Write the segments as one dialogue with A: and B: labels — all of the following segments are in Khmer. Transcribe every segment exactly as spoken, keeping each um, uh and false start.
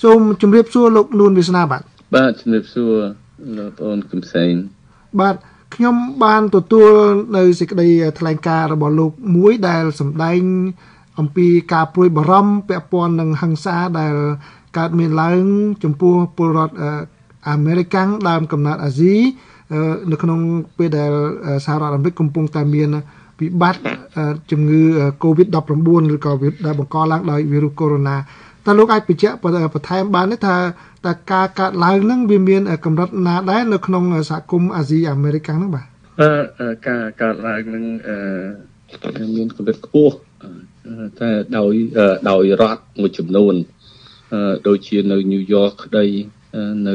A: សូមជម្រាបសួរលោកនួនវាសនាបាទ
B: បាទជម្រាបសួរលោកប្អូនកំសែង
A: បាទខ្ញុំបានទទួលនៅសេចក្តីថ្លែងការណ៍របស់លោកមួយដែលសម្ដែងអំពីការព្រួយបារម្ភពាក់ព័ន្ធនឹងហិង្សាដែលកើតមានឡើងចំពោះពលរដ្ឋអាមេរិកដើមកំណើតអាស៊ីនៅក្នុងពេលដែលសហរដ្ឋអាមេរិកកំពុងតែមានវិបត្តិជំងឺ កូវីដ ដប់ប្រាំបួន ឬក៏ដែលបង្កឡើងដោយវីរុសកូវីដ -ដប់ប្រាំបួន តើលោកអាចបញ្ជាក់បន្ថែមបានទេថាតើការកើតឡើងហ្នឹងវាមានកម្រិតណាដែរនៅក្នុងសហគមន៍អាស៊ីអាមេរិកហ្នឹងបាទ
B: ការកើតឡើងហ្នឹងមានកម្រិតខ្ពស់តែដោយដោយរដ្ឋមួយចំនួនដូចជានៅញូវយ៉កក្តីនៅ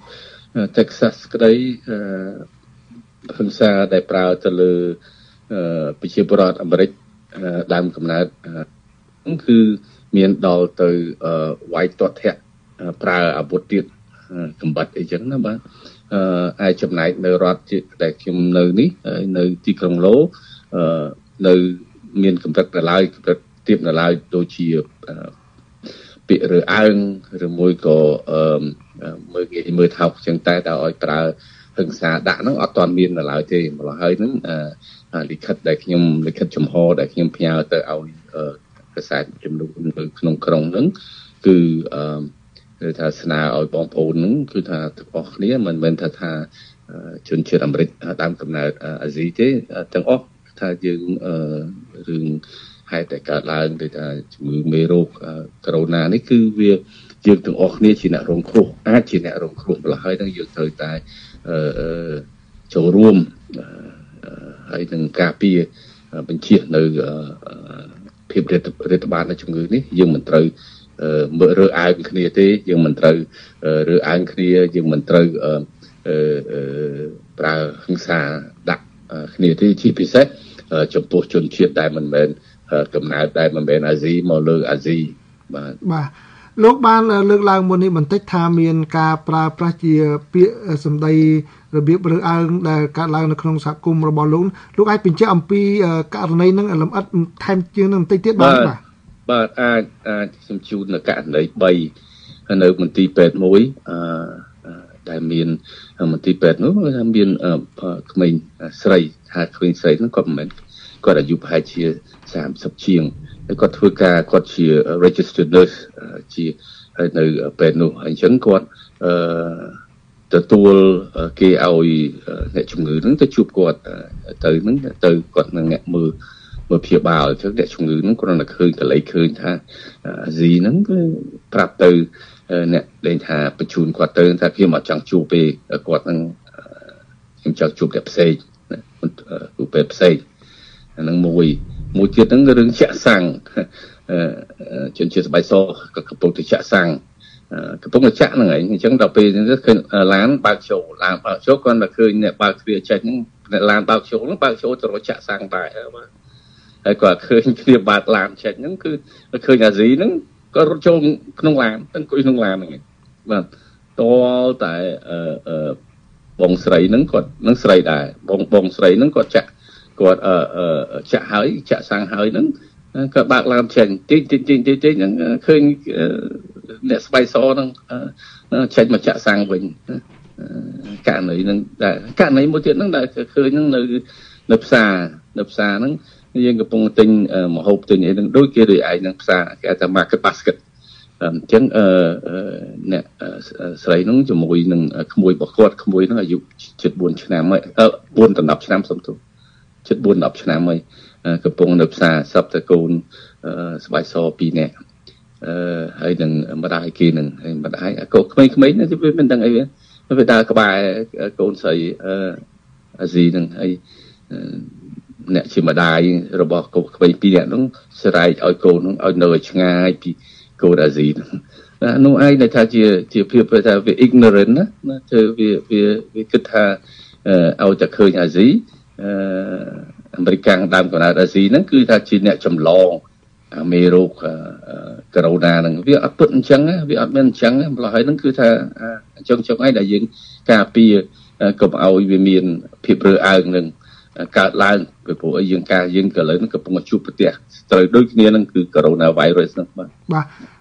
B: Texas ក្តីហិង្សាដែលប្រើទៅលើប្រជាពលរដ្ឋអាមេរិកដើមកំណើតគឺមានដល់ទៅវាយទាត់ធាក់ប្រើអាវុធទៀតកំបិតអីចឹងណាបាទឯចំណែកនៅរដ្ឋដែលខ្ញុំនៅនេះនៅទីក្រុងឡូនៅមានកម្រិតដល់ហើយកម្រិតទាបដល់ហើយដូចជាពាក្យរើអើងឬមួយក៏មើលងាយមើលថោកចឹងតែតើឲ្យប្រើហិង្សាដាក់ហ្នឹងអត់ទាន់មានដល់ហើយទេម្ល៉េះហើយហ្នឹងលិខិតដែលខ្ញុំលិខិតចំហដែលខ្ញុំផ្ញើទៅឲ្យកសែតចំនួននៅក្នុងក្រុងហ្នឹងគឺគឺថាស្នើឲ្យបងប្អូនហ្នឹងគឺថាទាំងអស់គ្នាមិនមែនថាថាជនជាតិអាមេរិកដើមកំណើតអាស៊ីទេទាំងអស់ថាយើងរឿងហេតុតែកើតឡើងដូចថាជំងឺមេរោគកូវីដ នេះគឺវាយើងទាំងអស់គ្នាជាអ្នករងគ្រោះអាចជាអ្នករងគ្រោះម្ល៉េះហើយនឹងយើងត្រូវតែចូលរួមហើយនឹងការពារបញ្ជានៅភាពរដ្ឋបាលនៃជំងឺនេះយើងមិនត្រូវមើលរើអើងគ្នាទេយើងមិនត្រូវរើអើងគ្នាយើងមិនត្រូវប្រើហិង្សាដាក់គ្នាទេជាពិសេសចំពោះជនជាតិដែលមិនមែនកំណើតដែលមិនមែនអាស៊ីមកលើអាស៊ីបាទ
A: បាទលោកបានលើកឡើងមុននេះបន្តិចថាមានការប្រើប្រាស់ជាពាក្យសម្ដីរបៀបរើអើងដែលកើតឡើងនៅក្នុងសហគមន៍របស់លោកលោកអាចបញ្ជាក់អំពីករណីហ្នឹងលម្អិតថែមជាងនឹងបន្តិចទៀតបានបាទ
B: បាទអាចអាចខ្ញុំជូននៅករណីបីនៅមន្ទីរពេទ្យមួយអឺដែលមានមន្ទីរពេទ្យនោះមានក្មេងស្រីថាក្មេងស្រីហ្នឹងគាត់មិនមែនគាត់អាយុប្រហែលជាសាមសិបជាងហើយគាត់ធ្វើការគាត់ជា registered nurse ជានៅពេទ្យនោះអញ្ចឹងគាត់អឺទទួលគេឲ្យអ្នកជំងឺហ្នឹងទៅជួបគាត់ទៅហ្នឹងទៅគាត់នឹងអ្នកមើលមើលព្យាបាលអញ្ចឹងអ្នកជំងឺហ្នឹងគ្រាន់តែឃើញកលៃឃើញថាអាស៊ីហ្នឹងគឺប្រាប់ទៅអ្នកដែលថាបញ្ជូនគាត់ទៅថាខ្ញុំអត់ចង់ជួបទេគាត់ហ្នឹងខ្ញុំចង់ជួបតែផ្សេងគឺពេទ្យផ្សេងអាហ្នឹងមួយមួយទៀតហ្នឹងរឿងចាក់សាំងជនជាតិស្បែកសក៏កំពុងតែចាក់សាំងកំពុងតែចាក់ហ្នឹងឯងអញ្ចឹងដល់ពេលហ្នឹងឃើញឡានបើកចូលឡានបើកចូលគាត់តែឃើញអ្នកបើកទ្វារចេញហ្នឹងអ្នកឡានបើកចូលហ្នឹងបើកចូលទៅរកចាក់សាំងដែរបាទហើយគាត់ឃើញគ្នាបើកឡានចេញហ្នឹងគឺឃើញអាស៊ីហ្នឹងក៏រត់ចូលក្នុងឡានអង្គុយក្នុងឡានហ្នឹងបាទតលតែអឺបងស្រីហ្នឹងគាត់នឹងស្រីដែរបងបងស្រីហ្នឹងគាត់ចាក់គាត់អឺចាក់ហើយចាក់សាំងហើយហ្នឹងក៏បើកឡានចេញតិចតិចតិចតិចតិចហ្នឹងឃើញអ្នកស្បែកសហ្នឹងចេញមកចាក់សាំងវិញករណីហ្នឹងដែរករណីមួយទៀតហ្នឹងដែលឃើញហ្នឹងនៅនៅផ្សារនៅផ្សារហ្នឹងយើងកំពុងទិញម្ហូបទិញអីហ្នឹងដូចគេដូចឯងហ្នឹងផ្សារគេហៅថា market basket អញ្ចឹងអឺអ្នកស្រីហ្នឹងជាមួយនឹងក្មួយរបស់គាត់ក្មួយហ្នឹងអាយុជិតបួនឆ្នាំហើយបួនដល់ដប់ឆ្នាំសុំទោសជិតបួនដល់ដប់ឆ្នាំហើយកំពុងនៅផ្សារសັບតកូនស្បែកសពីរនាក់អឺហើយនឹងម្ដាយគេនឹងហើយម្ដាយកូនក្មេងៗហ្នឹងវាមិនដឹងអីវាដើរក្បែរកូនស្រីអាស៊ីហ្នឹងហើយអ្នកជាម្ដាយរបស់កូនក្មេងពីរនាក់ហ្នឹងស្រែកឲ្យកូនហ្នឹងឲ្យនៅឲ្យឆ្ងាយពីកូនអាស៊ីហ្នឹងនោះឯងដែលថាជាជាភាពថាវា ignorant ណាធ្វើវាវាវាគិតថាឲ្យតែឃើញអាស៊ីអឺអាមេរិកដើមកំណើតអាស៊ីហ្នឹងគឺថាជាអ្នកចម្លងមេរោគកូវីដ ហ្នឹងវាអត់ពិតអញ្ចឹងវាអត់មានអញ្ចឹងម្ល៉េះហើយហ្នឹងគឺថាអញ្ចឹងចុងឯងដែលយើងការពារកុំឲ្យវាមានភាពរើអើងនឹងកើតឡើងពីព្រោះអីយើងការយើងក៏លើនឹងកំពុងជួបប្រទះត្រូវដូចគ្នានឹងគឺ Corona virus ហ្នឹងបាទ
A: បាទ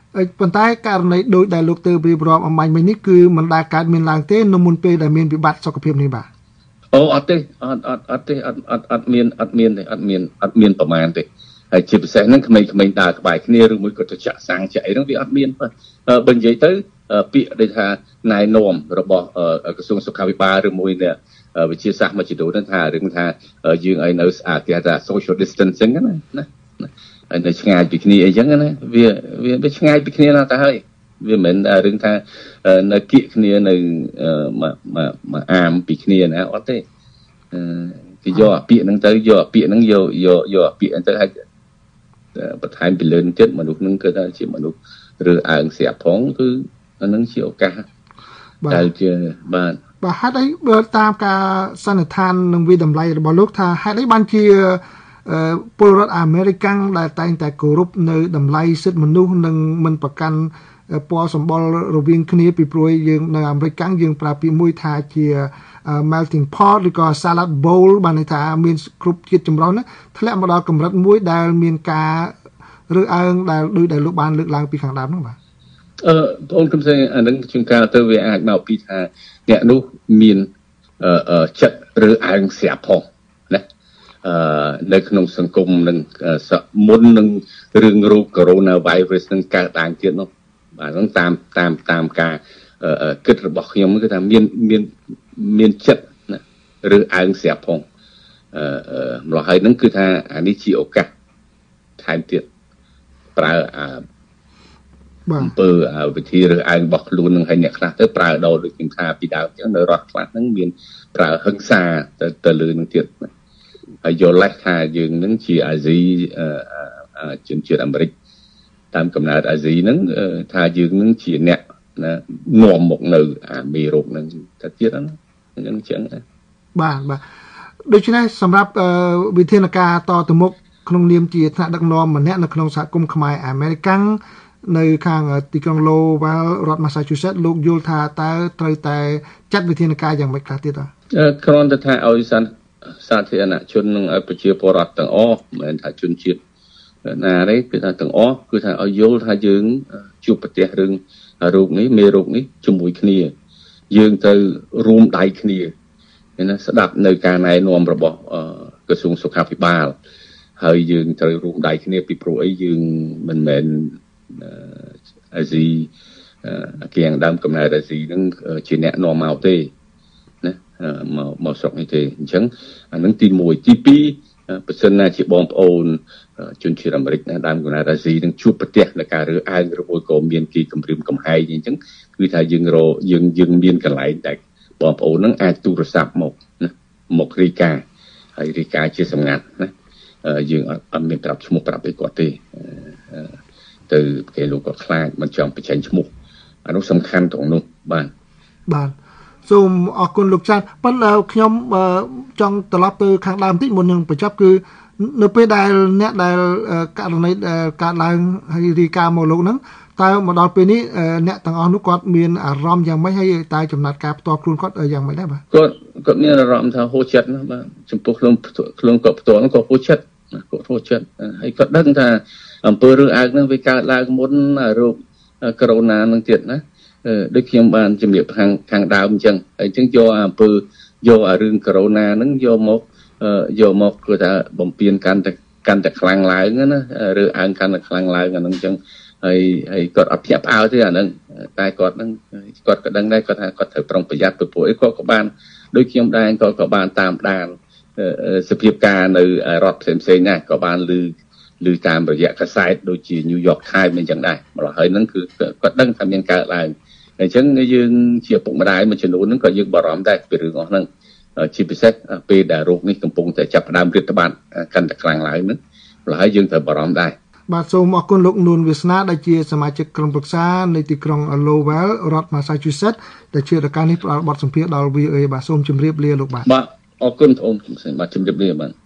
A: ប៉ុន្តែករណីដូចដែលលោកទៅរៀបរាប់អំបញ្ញមិញនេះគឺមិនដែលកើតមានឡើងទេនៅមុនពេលដែលមានវិបត្តិសុខភាពនេះបាទ
B: អូអត់ទេអត់អត់អត់ទេអត់អត់អត់មានអត់មានទេអត់មានអត់មានប្រមាណទេហើយជាពិសេសហ្នឹងក្មេងៗដើរក្បែរគ្នាឬមួយក៏ទៅចាក់សាំងចាក់អីហ្នឹងវាអត់មានបើនិយាយទៅពាក្យដែលថាណែនាំរបស់ក្រសួងសុខាភិបាលឬមួយនេះវិទ្យាសាស្ត្រមជ្ឈមណ្ឌលហ្នឹងថារឿងថាយើងឲ្យនៅស្អាតគេថា social distancing ណាណាហើយនៅឆ្ងាយពីគ្នាអីចឹងណាវាវាឆ្ងាយពីគ្នាណាស់ទៅហើយវាមិនមែនរឿងថានៅគៀកគ្នានៅមួយមួយអាមពីគ្នាណាអត់ទេគេយកអាពាក្យហ្នឹងទៅយកអាពាក្យហ្នឹងយកយកយកអាពាក្យហ្នឹងទៅឲ្យបន្ថែមពីលើទៀតមនុស្សហ្នឹងគឺថាជាមនុស្សឬអើងស្រាប់ផងគឺអាហ្នឹងជាឱកាសដែលជាបាទ
A: បាទហេតុអីបើតាមការសន្និដ្ឋាននិងវិតម្លៃរបស់លោកថាហេតុអីបានជាពលរដ្ឋអាមេរិកដែលតែងតែគោរពនៅតម្លៃសិទ្ធិមនុស្សនិងមិនប្រកាន់ពណ៌សម្បុររវាងគ្នាពីព្រោះយើងនៅអាមេរិកយើងប្រើពាក្យមួយថាជា melting pot ឬក៏ salad bowl បានន័យថាមានគ្រប់ជាតិចម្រុះហ្នឹងធ្លាក់មកដល់កម្រិតមួយដែលមានការរើសអើងដែលដោយដែលលោកបានលើកឡើងពីខាងដើមហ្នឹងបាទ
B: អឺបងខ្ញុំសួរអានឹងជួនកាលទៅវាអាចមកពីថាអ្នកនោះមានអឺចិត្តរើសអើងស្រាប់ផងណាអឺនៅក្នុងសង្គមនឹងមុននឹងរឿងរោគ coronavirus នឹងកើតឡើងទៀតនោះបាទហ្នឹងតាមតាមតាមការគិតរបស់ខ្ញុំគឺថាមានមានមានចិត្តណាឬអើងស្រាប់ផងអឺម្ល៉េះហើយហ្នឹងគឺថាអានេះជាឱកាសថែមទៀតប្រើអាអំពើវិធីរើសអើងរបស់ខ្លួននឹងឲ្យអ្នកខ្លះទៅប្រើដោដូចខ្ញុំថាពីដើមចឹងនៅរដ្ឋខ្លះហ្នឹងមានប្រើហិង្សាទៅទៅលើនឹងទៀតហើយយល់លេសថាយើងនឹងជាអាស៊ីជនជាតិអាមេរិកតាមកំណើតអាស៊ីហ្នឹងថាយើងនឹងជាអ្នកណានាំមកនៅអាមេរោគហ្នឹងទៅទៀតហ្នឹងអញ្ចឹងដែរ
A: បាទបាទដូច្នេះសម្រាប់វិធានការតទៅមុខក្នុងនាមជាថ្នាក់ដឹកនាំម្នាក់នៅក្នុងសហគមន៍ខ្មែរអាមេរិកនៅខាងទីក្រុង Lowell រដ្ឋ Massachusetts លោកយល់ថាតើត្រូវតែចាត់វិធានការយ៉ាងម៉េចខ្លះទៀតបាទ
B: គ្រាន់តែថាឲ្យសាធារណជននិងឲ្យប្រជាពលរដ្ឋទាំងអស់មិនមែនថាជនជាតិណាទេគឺថាទាំងអស់គឺថាឲ្យយល់ថាយើងជួបប្រទះរឿងរោគនេះមេរោគនេះជាមួយគ្នាយើងទៅរួមដៃគ្នាណាស្ដាប់នៅការណែនាំរបស់ក្រសួងសុខាភិបាលហើយយើងត្រូវរួមដៃគ្នាពីព្រោះអីយើងមិនមែនអាស៊ីគៀងដើមកំណើតអាស៊ីនឹងជាអ្នកនាំមកទេណាមកមកស្រុកនេះទេអញ្ចឹងអានឹងទីមួយទីពីរបើសិនណាជាបងប្អូនជនជាតិអាមេរិកណាដើមកំណើតអាស៊ីនឹងជួបប្រទះនៅការរើសអើងឬមួយក៏មានគេគំរាមកំហែងអញ្ចឹងគឺថាយើងរយើងយើងមានកន្លែងដែលបងប្អូននឹងអាចទូរស័ព្ទមកណាមករីកាហើយរីកាជាសម្ងាត់ណាយើងអត់មានប្រាប់ឈ្មោះប្រាប់អីគាត់ទេទៅគេលោកក៏ខ្លាចមិនចង់បញ្ចេញឈ្មោះអានោះសំខាន់ត្រង់នោះបាទ
A: បាទសូមអរគុណលោកចាន់ប៉ុន្តែខ្ញុំចង់ត្រឡប់ទៅខាងដើមបន្តិចមុននឹងបញ្ចប់គឺនៅពេលដែលអ្នកដែលករណីដែលកើតឡើងហើយរីកាមកលោកហ្នឹងតើមកដល់ពេលនេះអ្នកទាំងអស់នោះគាត់មានអារម្មណ៍យ៉ាងម៉េចហើយតើចំណាត់ការផ្ទាល់ខ្លួនគាត់យ៉ាងម៉េចដែរបាទ
B: គាត់គាត់មានអារម្មណ៍ថាហូរចិត្តណាបាទចំពោះខ្លួនខ្លួនគាត់ផ្ទាល់ហ្នឹងក៏ហូរចិត្តគាត់ហូរចិត្តហើយគាត់ដឹងថាអំពើរើសអើងហ្នឹងវាកើតឡើងមុនរោគកូវីដ ហ្នឹងទៀតណាដូចខ្ញុំបានជំរាបខាងខាងដើមអញ្ចឹងហើយអញ្ចឹងយកអំពើយកអារឿងកូវីដ ហ្នឹងយកមកយកមកគឺថាបំពេញកាន់តែកាន់តែខ្លាំងឡើងណារើសអើងកាន់តែខ្លាំងឡើងអាហ្នឹងអញ្ចឹងហើយហើយគាត់អត់ភ្ញាក់ផ្អើលទេអាហ្នឹងតែគាត់ហ្នឹងគាត់ក៏ដឹងដែរគាត់ថាគាត់ត្រូវប្រុងប្រយ័ត្នពីព្រោះអីគាត់ក៏បានដូចខ្ញុំដែរគាត់ក៏បានតាមដានសភាពការនៅរដ្ឋផ្សេងៗដែរក៏បានឮឬតាមរយៈកាសែតដូចជា New York Times អញ្ចឹងដែរម្ល៉េះហើយហ្នឹងគឺគាត់ដឹងថាមានកើតឡើងអញ្ចឹងយើងជាពុកម្ដាយមួយចំនួនហ្នឹងក៏យើងបារម្ភដែរពីរឿងអស់ហ្នឹងជាពិសេសពេលដែលរោគនេះកំពុងតែចាប់ផ្ដើមរាតត្បាតកាន់តែខ្លាំងឡើងហ្នឹងម្ល៉េះហើយយើងត្រូវបារម្ភដែរ
A: បាទសូមអរគុណលោកនួនវាសនាដែលជាសមាជិកក្រុមប្រឹក្សានៃទីក្រុង Lowell រដ្ឋ Massachusetts ដែលជារការនេះផ្ដល់បទសម្ភាសន៍ដល់ វី អូ អេ បាទសូមជម្រាបលាលោកបាទ
B: បាទអរគុណបងប្អូនបាទជម្រាបលាបាទ